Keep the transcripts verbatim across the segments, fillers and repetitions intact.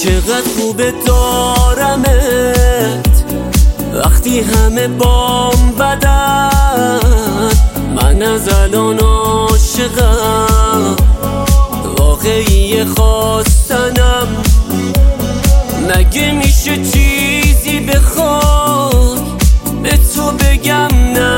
چقدر خوبه دارمت وقتی همه بام بدن. من از الان عاشقم، واقعی خواستنم. مگه میشه چیزی بخوای به تو بگم نه؟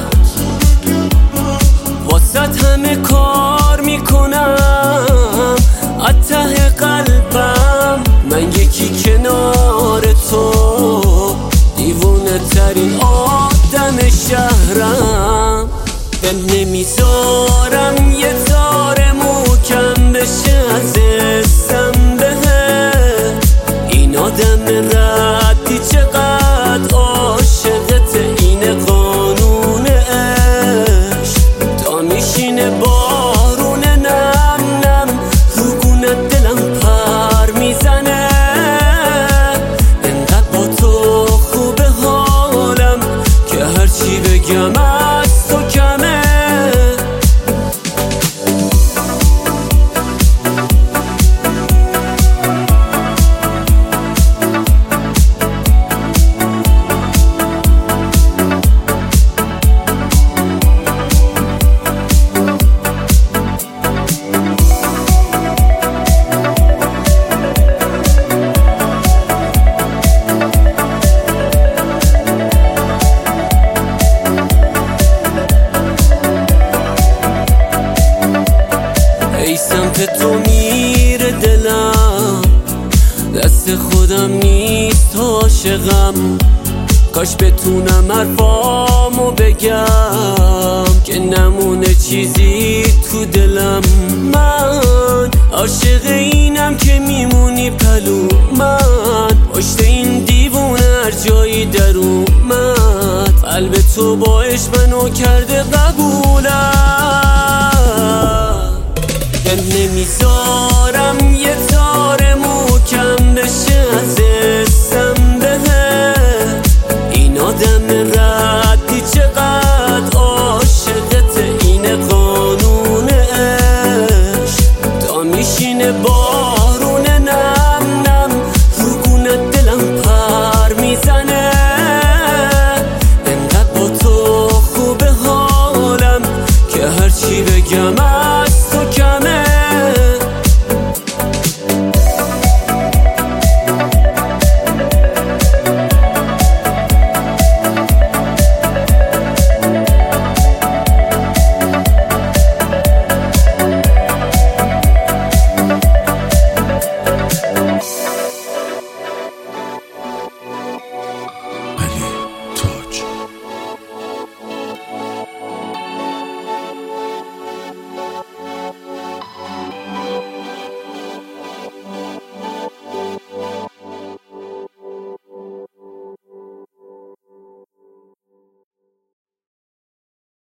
واسط همه کار میکنم از ته قلبم. من یکی کنار تو دیوونه ترین آدم شهرم. دل نمیذارم یه تار موکم بشه از اسم بهت. این آدم ردی چقدر عاشقت، اینه قانون عشق. تا میشینه بارون نم نم رو گونت دلم پر میزنه. انقدر با تو خوبه حالم که هرچی بگم از تو کمه. سمت تو میره دلم، دست خودم نیست عاشقم. کاش بتونم حرفامو بگم که نمونه چیزی تو دلم. من عاشق اینم که میمونی پلو من، پشت این دیوونه هر جایی در اومد. قلب تو با عشق منو کرده قبولم. دل نمیذارم یه تار موکم بشه از اسم بهت. این آدم ردی چقدر عاشقت، اینه قانون عشق. تا میشینه بارون نم نم رو گونت دلم پر میزنه. انقدر با تو خوبه حالم که هرچی بگم